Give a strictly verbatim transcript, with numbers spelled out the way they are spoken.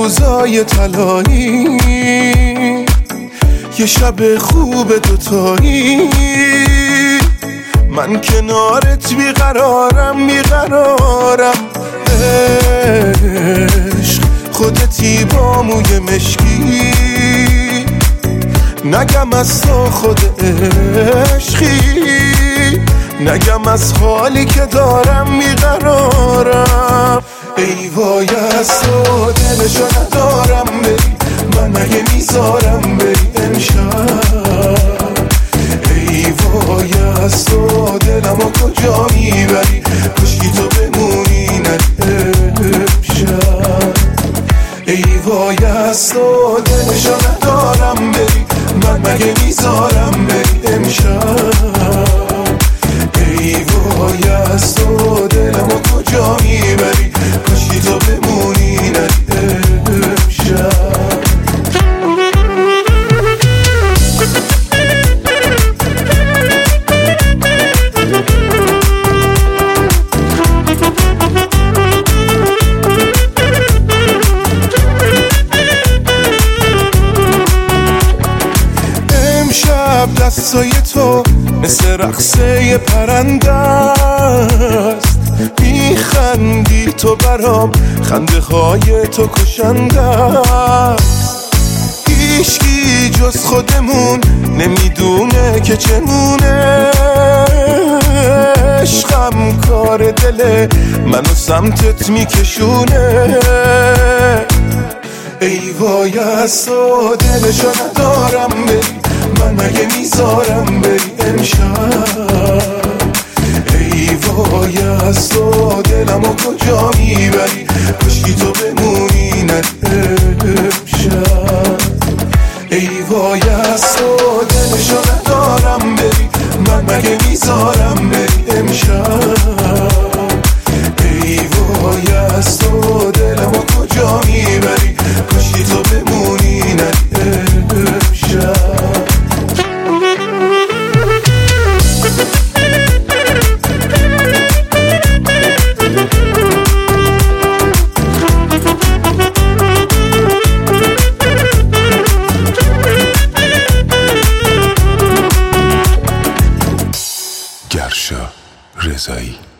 روزای طلایی، یه شب خوب دوتایی، من کنارت بیقرارم بیقرارم. عشق خودتی با موی مشکی، نگم از تو خود عشقی، نگم از حالی که دارم بیقرارم. ای وای از تو دلشو ندارم بری، من اگه میذارم بری امشب. ای وای از تو دلمو کجا میبری، کشکی تو بمونی نری امشب. ای وای از تو دلشو ندارم بری، من مگه میذارم بری امشب. ای وای از تو دلمو کجا میبری، کاشکی تو بمونی نری امشب. دستای تو مثل رقصه پرنده است، میخندی تو برام، خنده های تو کشنده است. هیچکی جز خودمون نمیدونه که چمونه، عشقم کار دل منو سمتت میکشونه. ای وای از تو دلشو ندارم بری، من مگه میذارم بری امشب. ای وای از تو دلمو کجا میبری، کاشکی تو بمونی نری امشب. ای وای از تو دلشو ندارم بری، من مگه میذارم بری امشب. ای وای از تو دلمو کجا میبری، کاشکی تو بمونی نری امشب. گرشا رضایی.